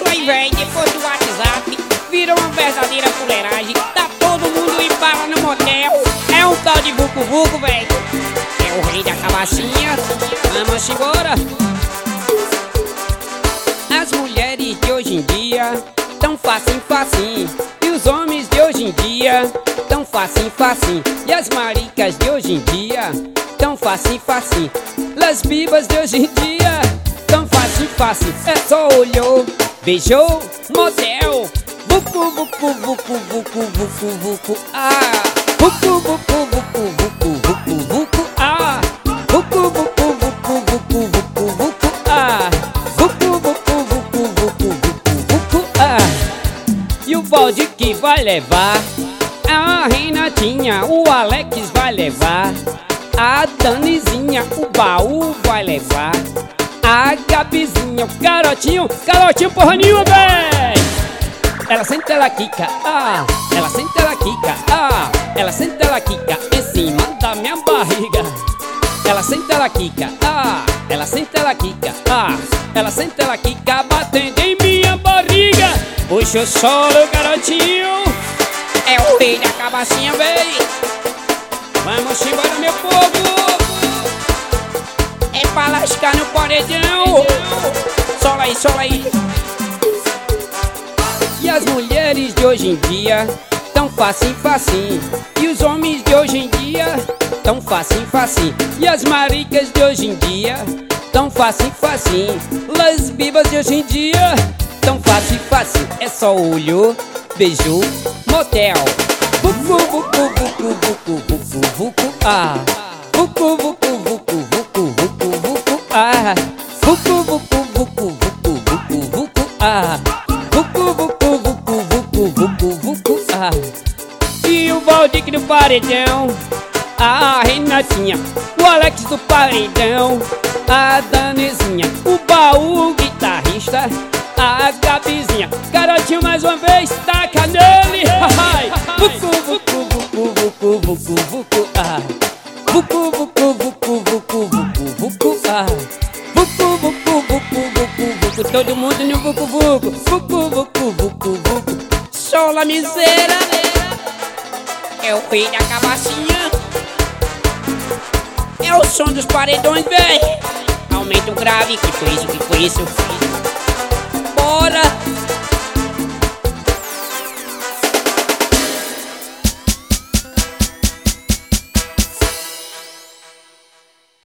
aí, véi, depois do WhatsApp, vira uma verdadeira fuleiragem. Tá todo mundo em bala no motel. É um tal de Vucu Vucu, véi. É o rei da cabacinha. Vamos embora. As mulheres de hoje em dia tão facinho, facinho. E os homens de hoje em dia tão facinho, facinho. E as maricas de hoje em dia tão facinho, facinho. Las bibas de hoje em dia tão facinho, facinho. É só olhou, beijou, motel. Vucu, vucu, vucu, vucu, vucu, vucu, ah. Vucu, vucu, vucu, vucu, vucu, vucu, ah. Vucu, vucu, vucu, vucu, vucu, vucu, ah. Vucu, vucu, vucu, vucu, vucu, vucu, ah. E o balde que vai levar a Renatinha, o Alex vai levar a Danizinha, o baú vai levar a Gabizinha, o Garotinho, Garotinho porra nenhuma, véi! Ela senta, ela quica, ah. Ela senta, ela quica, ah. Ela senta, ela quica em cima da minha barriga. Ela senta, ela quica, ah. Ela senta, ela quica, ah. Ela senta, ela quica batendo em minha barriga. Puxa o solo, garotinho. É o rei da cabacinha, véi. Vamos embora, meu povo. É pra lascar no paredão. Sola aí, sola aí. E as mulheres de hoje em dia tão facinho, facinho. E os homens de hoje em dia tão facinho, facinho. E as maricas de hoje em dia tão facinho, facinho. Las bibas de hoje em dia tão facinho, facinho. É só olhou, beijou, motel. Vucu, vucu, vucu, vucu, vucu, vucu, ah. Vucu, vucu, vucu, vucu, vucu, vucu, ah. Vucu, vucu, vucu, vucu, vucu, vucu, ah. Vucu, vucu, vucu, vucu, vucu, vucu, ah. E o Valdir do paredão, a Renatinha, o Alex do paredão, a Danizinha, o baú, o guitarrista, a Gabizinha. Garotinho mais uma vez, taca nele. Vucu, vucu, vucu, vucu, vucu, vucu, ah. Vucu, vucu, vucu, vucu, vucu, vucu, ah. Vucu, vucu, vucu, vucu, vucu. Todo mundo no vucu, vucu. Vucu, vucu, vucu, vucu. Sola miséria. É o rei da cabacinha. É o som dos paredões, véi. Aumenta o grave, que foi isso, que foi isso. Bora.